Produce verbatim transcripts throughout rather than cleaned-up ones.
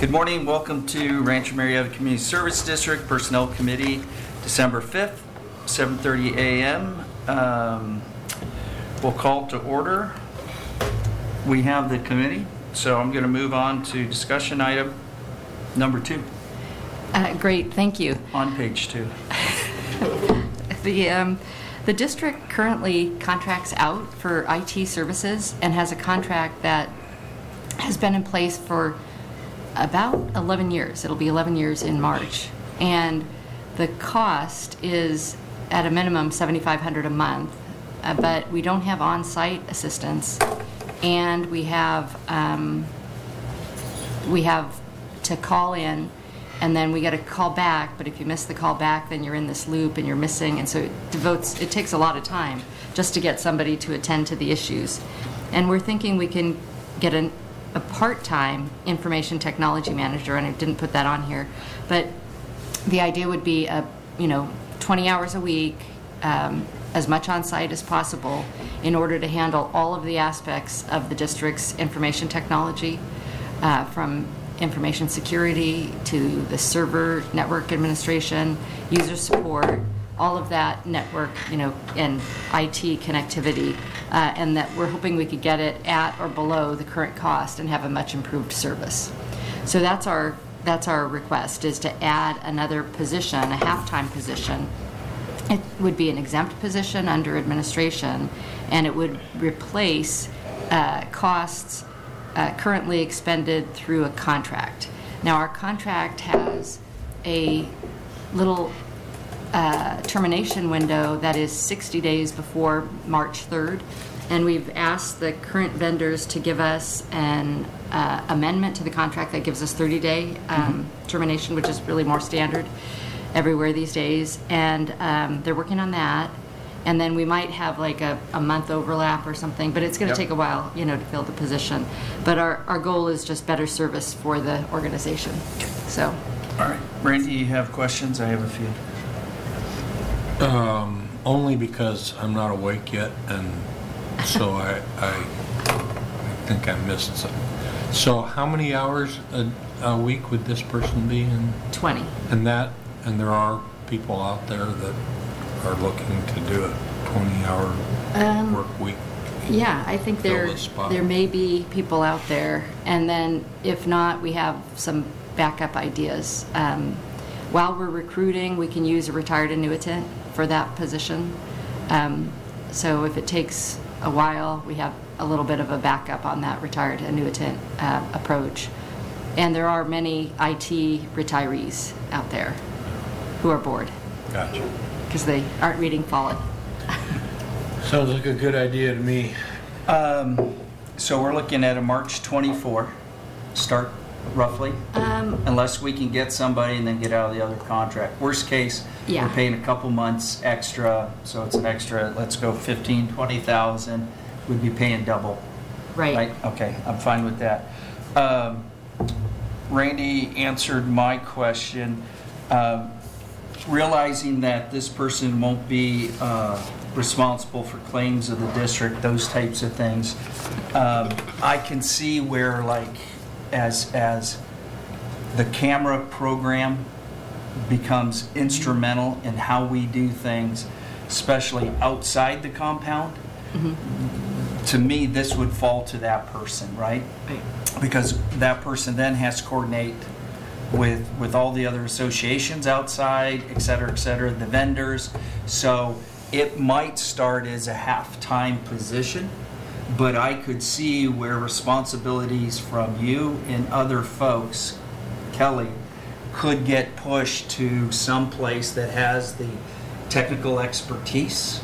Good morning. Welcome to Rancho Marietta Community Service District Personnel Committee, December fifth, seven thirty a m Um, we'll call to order. We have the committee, so I'm going to move on to discussion item number two. Uh, great, thank you. On page two. the um, the district currently contracts out for I T services and has a contract that has been in place for about eleven years. It'll be eleven years in March. And the cost is at a minimum seven thousand five hundred dollars a month, uh, but we don't have on-site assistance, and we have um, we have to call in, and then we get a call back, but if you miss the call back, then you're in this loop and you're missing, and so it devotes, it takes a lot of time just to get somebody to attend to the issues. And we're thinking we can get an a part-time information technology manager, and I didn't put that on here, but the idea would be a you know twenty hours a week, um, as much on-site as possible, in order to handle all of the aspects of the district's information technology, uh, from information security to the server network administration, user support, all of that network, you know, and I T connectivity, uh, and that we're hoping we could get it at or below the current cost and have a much improved service. So that's our that's our request, is to add another position, a half-time position. It would be an exempt position under administration, and it would replace uh, costs uh, currently expended through a contract. Now, our contract has a little Uh, termination window that is sixty days before March third, and we've asked the current vendors to give us an uh, amendment to the contract that gives us thirty day um, mm-hmm. termination, which is really more standard everywhere these days, and um, they're working on that. And then we might have like a, a month overlap or something, but it's going to yep. take a while, you know, to fill the position. But our, our goal is just better service for the organization. So, all right, Randy, you have questions? I have a few. Um, only because I'm not awake yet, and so I, I, I think I missed some. So how many hours a, a week would this person be in? twenty. And that, and there are people out there that are looking to do a twenty hour um, work week. Yeah, I think there there may be people out there, and then if not, we have some backup ideas. Um, while we're recruiting, we can use a retired annuitant for that position. Um, so if it takes a while, we have a little bit of a backup on that retired annuitant uh, approach. And there are many I T retirees out there who are bored. Gotcha. Because they aren't reading Follett. Sounds like a good idea to me. Um, so we're looking at a March twenty-fourth start, roughly, um, unless we can get somebody and then get out of the other contract. Worst case, yeah. we're paying a couple months extra, so it's an extra, let's go fifteen, twenty thousand. We'd be paying double. Right. Right? Okay, I'm fine with that. Um, Randy answered my question. Um, realizing that this person won't be uh, responsible for claims of the district, those types of things, um, I can see where, like, as as the camera program becomes instrumental in how we do things, especially outside the compound, mm-hmm. to me this would fall to that person, right? Right. Because that person then has to coordinate with with all the other associations outside, et cetera, et cetera, the vendors. So it might start as a half-time position, but I could see where responsibilities from you and other folks, Kelly, could get pushed to some place that has the technical expertise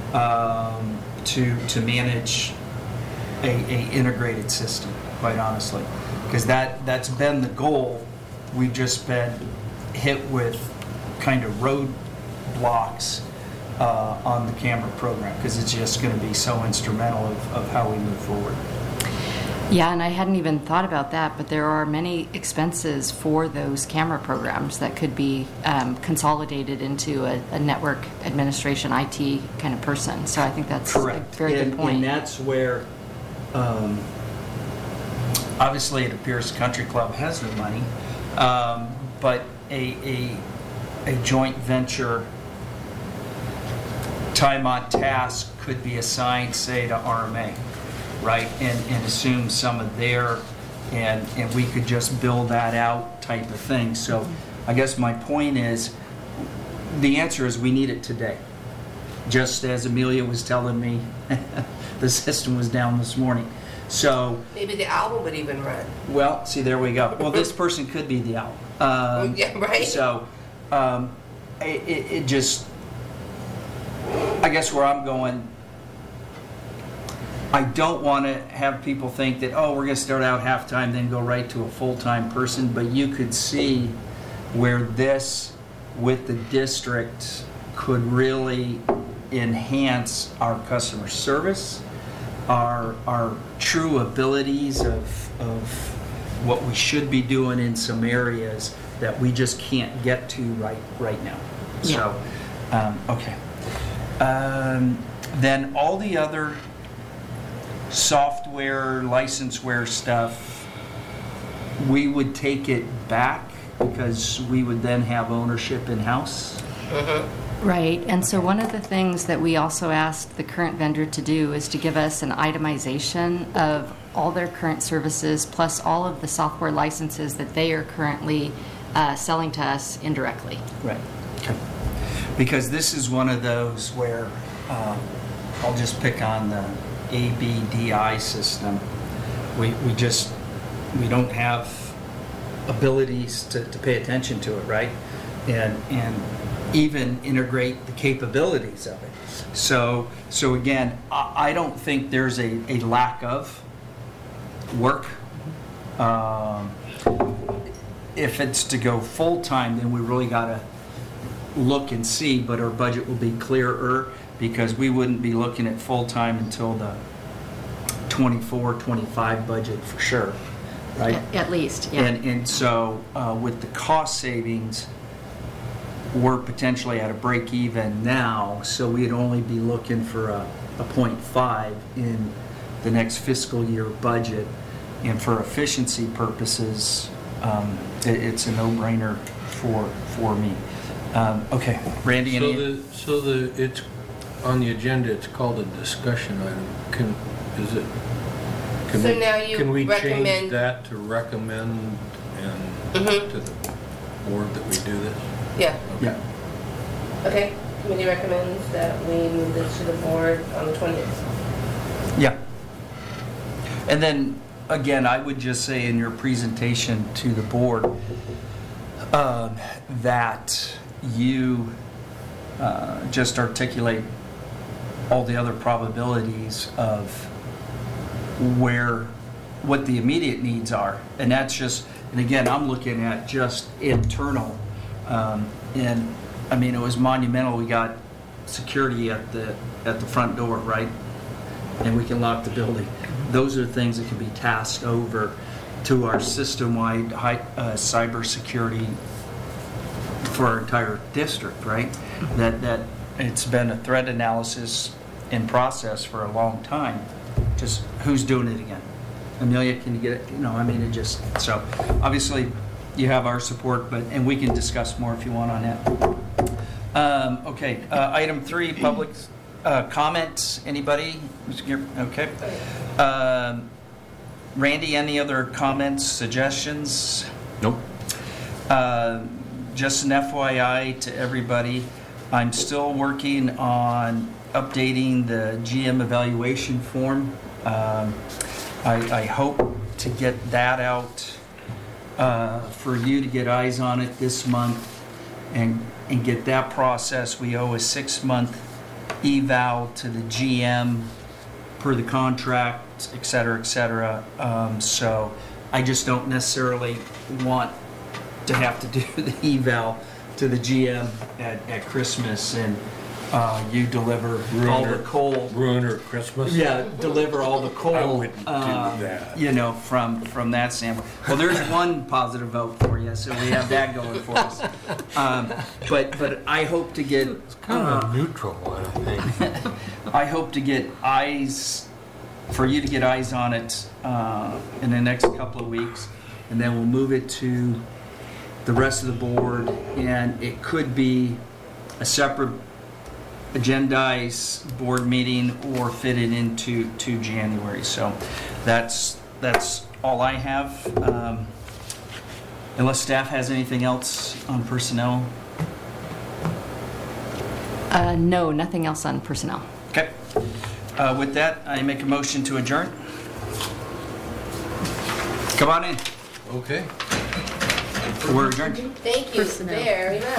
um, to to manage a, a integrated system, quite honestly. Because that, that's been the goal. We've just been hit with kind of roadblocks Uh, on the camera program, because it's just going to be so instrumental of, of how we move forward. Yeah, and I hadn't even thought about that, but there are many expenses for those camera programs that could be um, consolidated into a, a network administration I T kind of person. So I think that's correct. A very and, good point. And that's where um, obviously it appears Country Club has the money, um, but a, a, a joint venture time on task could be assigned, say, to R M A, right? And, and assume some of their, and, and we could just build that out type of thing. So I guess my point is, the answer is we need it today. Just as Amelia was telling me, the system was down this morning. So Maybe the album would even run. well, see, there we go. Well, this person could be the owl. Um, Yeah, right? So, um, it, it, it just, I guess where I'm going, I don't want to have people think that, oh, we're going to start out half-time, then go right to a full-time person, but you could see where this, with the district, could really enhance our customer service, our our true abilities of of what we should be doing in some areas that we just can't get to right right now. So, um, okay. Um, then all the other software, licenseware stuff, we would take it back because we would then have ownership in-house. Right, and so one of the things that we also asked the current vendor to do is to give us an itemization of all their current services plus all of the software licenses that they are currently uh, selling to us indirectly. Right. Okay. Because this is one of those where uh, I'll just pick on the A B D I system. We we just we don't have abilities to, to pay attention to it, right? And and even integrate the capabilities of it. So so again, I, I don't think there's a, a lack of work. Um, if it's to go full time, then we really got to look and see, but our budget will be clearer because we wouldn't be looking at full time until the twenty-four twenty-five budget for sure, right? At, at least, yeah. And, and so uh, with the cost savings, we're potentially at a break even now, so we'd only be looking for a, a point five in the next fiscal year budget. And for efficiency purposes, um, it, it's a no-brainer for for me. Um, okay, Randy, So any? the, so the, it's, on the agenda, it's called a discussion item. Can, is it? can So we- now you Can we change recommend- that to recommend and Mhm. to the board that we do this? Yeah. Yeah. Okay. Committee recommends that we move this to the board on the twentieth. Yeah. And then, again, I would just say in your presentation to the board um, that you uh, just articulate all the other probabilities of where, what the immediate needs are. And that's just, and again, I'm looking at just internal. Um, and, I mean, it was monumental. We got security at the, at the front door, right? And we can lock the building. Those are things that can be tasked over to our system-wide high, uh, cybersecurity for our entire district, right? That that it's been a threat analysis in process for a long time. Just who's doing it again? Amelia, can you get it? You know, I mean, it just so obviously you have our support, but and we can discuss more if you want on that. Um, okay, uh, item three, public. Uh, comments, anybody? Okay. Um, Randy, any other comments, suggestions? Nope. Uh, just an F Y I to everybody, I'm still working on updating the G M evaluation form. Um, I, I hope to get that out uh, for you to get eyes on it this month and, and get that process. We owe a six-month eval to the G M per the contract, et cetera, et cetera. Um, so I just don't necessarily want to have to do the eval to the G M at, at Christmas and uh, you deliver all the Ruiner. coal. Ruiner Christmas? Yeah, deliver all the coal. I wouldn't do uh, that. You know, from from that standpoint. Well, there's one positive vote for you, so we have that going for us. Um, but but I hope to get. It's kind of uh, neutral, I think. I hope to get eyes for you to get eyes on it uh, in the next couple of weeks, and then we'll move it to the rest of the board, and it could be a separate agendized board meeting or fit it into to January. So that's that's all I have. Um, unless staff has anything else on personnel. Uh, no, nothing else on personnel. Okay. Uh, with that, I make a motion to adjourn. Come on in. Okay. We're adjourned. Thank you Personnel. very much.